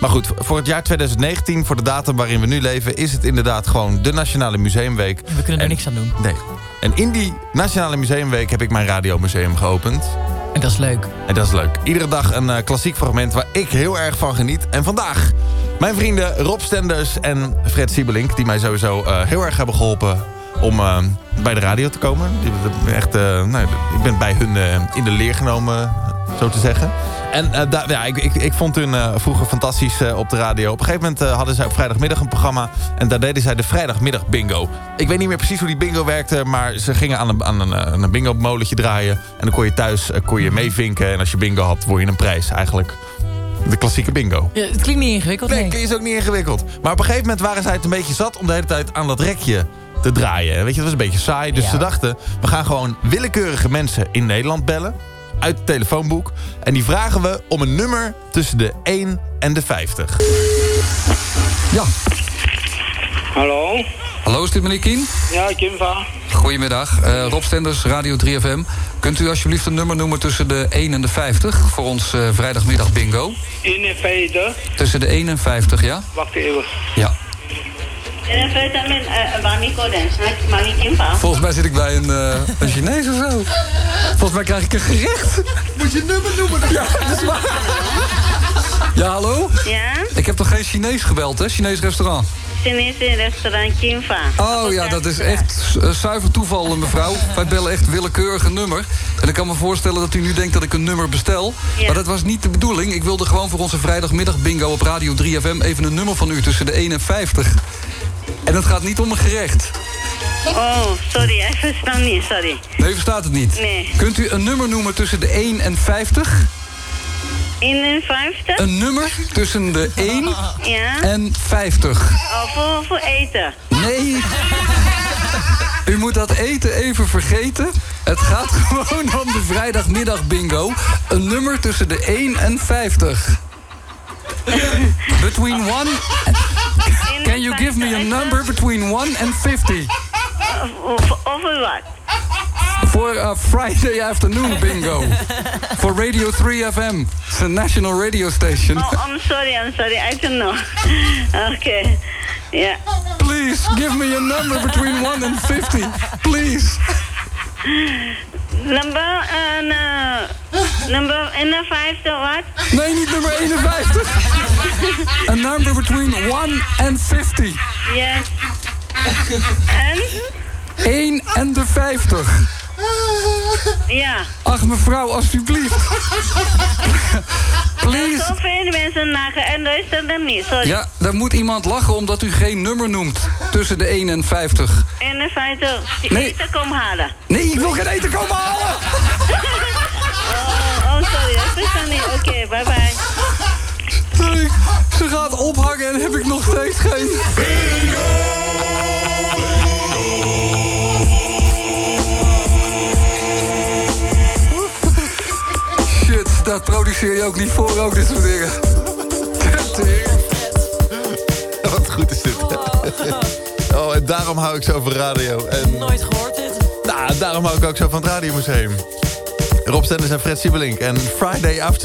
Maar goed, voor het jaar 2019, voor de datum waarin we nu leven... is het inderdaad gewoon de Nationale Museumweek. En we kunnen er niks aan doen. Nee. En in die Nationale Museumweek heb ik mijn radiomuseum geopend. En dat is leuk. En dat is leuk. Iedere dag een klassiek fragment waar ik heel erg van geniet. En vandaag mijn vrienden Rob Stenders en Fred Siebelink... die mij sowieso heel erg hebben geholpen om bij de radio te komen. Ik ben bij hun in de leer genomen, zo te zeggen. En ik vond hun vroeger fantastisch op de radio. Op een gegeven moment hadden zij op vrijdagmiddag een programma... en daar deden zij de vrijdagmiddag bingo. Ik weet niet meer precies hoe die bingo werkte... maar ze gingen aan een bingo-molentje draaien... en dan kon je thuis meevinken... en als je bingo had, word je een prijs eigenlijk. De klassieke bingo. Ja, het klinkt niet ingewikkeld. Nee, het is ook niet ingewikkeld. Maar op een gegeven moment waren zij het een beetje zat... om de hele tijd aan dat rekje te draaien. Weet je, dat was een beetje saai. Dus ze dachten, we gaan gewoon willekeurige mensen in Nederland bellen... uit het telefoonboek. En die vragen we om een nummer tussen de 1 en de 50. Ja. Hallo? Hallo, is dit meneer Kien? Ja, Kimva. Goedemiddag, Rob Stenders, Radio 3FM. Kunt u alsjeblieft een nummer noemen tussen de 1 en de 50... voor ons vrijdagmiddag bingo? 51. Tussen de 1 en 50, ja? Wacht even. Ja. Volgens mij zit ik bij een Chinees of zo. Volgens mij krijg ik een gerecht. Moet je nummer noemen? Ja, dat is waar. Ja, hallo? Ja? Ik heb toch geen Chinees gebeld, hè? Chinees restaurant. Chinese restaurant Kimfa. Oh ja, dat is echt zuiver toeval, mevrouw. Wij bellen echt willekeurig een nummer. En ik kan me voorstellen dat u nu denkt dat ik een nummer bestel. Ja. Maar dat was niet de bedoeling. Ik wilde gewoon voor onze vrijdagmiddag bingo op Radio 3FM... even een nummer van u tussen de 1 en 50. En het gaat niet om een gerecht. Oh, sorry, ik versta niet, sorry. Nee, u verstaat het niet. Nee. Kunt u een nummer noemen tussen de 1 en 50? 51? Een nummer tussen de 1 Ja? en 50. Oh, voor eten. Nee. U moet dat eten even vergeten. Het gaat gewoon om de vrijdagmiddag bingo. Een nummer tussen de 1 en 50. Between 1... Can you give me a number between 1 and 50? Over wat? Voor Friday afternoon bingo. For Radio 3FM. It's a national radio station. Oh, I'm sorry, I don't know. Okay, yeah. Please, give me a number between 1 and 50. Please. Number 51, what? Nee, niet nummer 51. A number between 1 and 50. Yes. En? 1 en de 50. Ja. Ach, mevrouw, alsjeblieft. Please. Zoveel mensen nagen en luisteren er niet, sorry. Ja, daar moet iemand lachen omdat u geen nummer noemt. Tussen de 1 en 50. 51, Nee. eten komen halen. Nee, ik wil geen eten komen halen. Oh, sorry, ik versta niet. Oké, bye bye. Nee, ze gaat ophangen en heb ik nog steeds geen... Shit, dat produceer je ook niet voor, ook dit soort dingen. Wat goed is dit. Oh, en daarom hou ik zo van radio. En Nooit gehoord dit. daarom hou ik ook zo van het Radiomuseum. Rob Stenders en Fred Siebelink. En Friday After